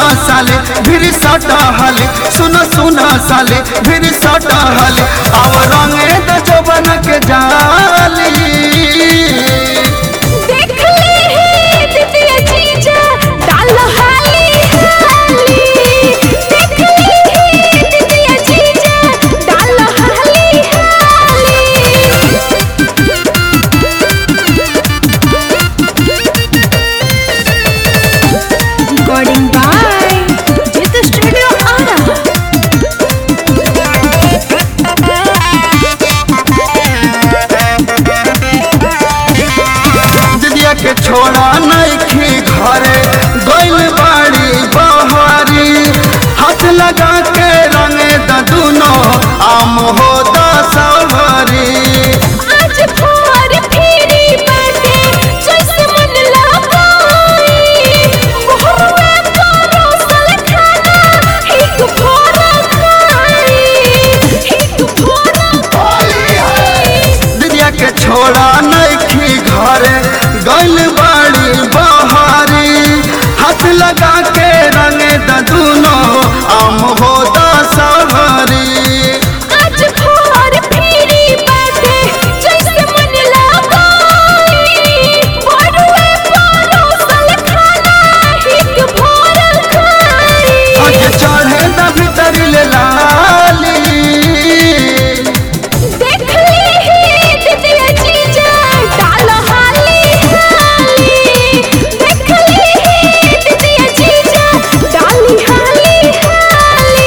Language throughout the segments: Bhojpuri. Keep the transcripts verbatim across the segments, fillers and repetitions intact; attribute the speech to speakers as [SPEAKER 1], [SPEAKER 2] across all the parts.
[SPEAKER 1] साले फिर सटा हले सुनो सुनो साले फिर सटा हले अब रंगे तो जौवन के जाली के छोड़ा नहीं घरे गइल बाड़ी बहारी हाथ लगा के रंगे द दुनो आम हो दसवरी
[SPEAKER 2] आज भोर फेरी बाटे जैसे मन लगाई मोहरवा परोसल खाना एक भोर खाई एक भोर खाई
[SPEAKER 1] दिदिया के छोड़ा नहीं घरे गइल बाड़ी बहारी हाथ लगा के रंगे द दुनो आम हो दसवरी
[SPEAKER 2] आज भोर फेरी बाटे जैसे मन लगाई मोहरवा परोसल खाना एक भोर खाई
[SPEAKER 1] आज चढ़े द भीतर ले लाली
[SPEAKER 2] देख ली दिदिया जीजा डाल हाली हाली देख ली दिदिया जीजा डाली हाली हाली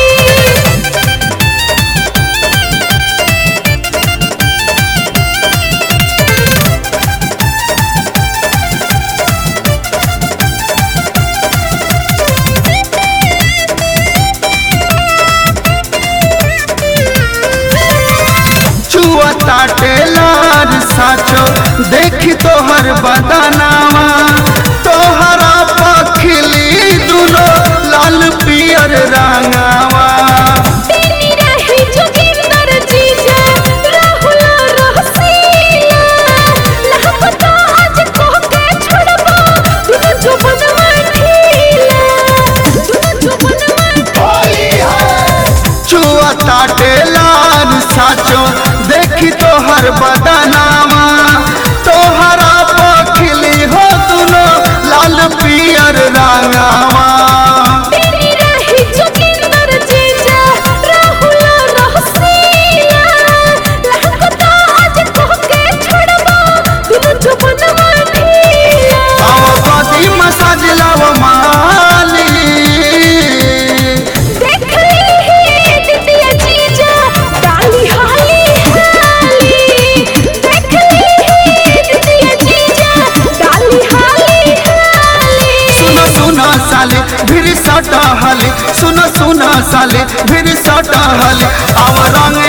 [SPEAKER 1] चुआ ताटे लार साचो देखी तोहर बदनावा तोहरा पखिली दुनो लाल पियर रंगावा
[SPEAKER 2] तेरी रही जोगिंदर जीजा राहुल रहसीला लहपता आज को के छोड़बो दुनु जुबनवा ठीला दुनु जुबनवा
[SPEAKER 1] चुआ ताटे लार साचो देखी तोहर बदनावा तोहरा पखिली हो दुनो लाल पियर रंगावा
[SPEAKER 2] तेरी रही जोगिंदर जीजा राहुल रहसीला लहपता आज को के छोड़बो दुनु जुबनवा ठीला
[SPEAKER 1] आओ बाती मसाज लाव माली
[SPEAKER 2] देख ली दिदिया जीजा डाली हाली हाली देख ली दिदिया जीजा डाली हाली हाली
[SPEAKER 1] सुनो सुनो साले फिर सटा हले सुनो सुनो साले फिर सटा हले अब रंग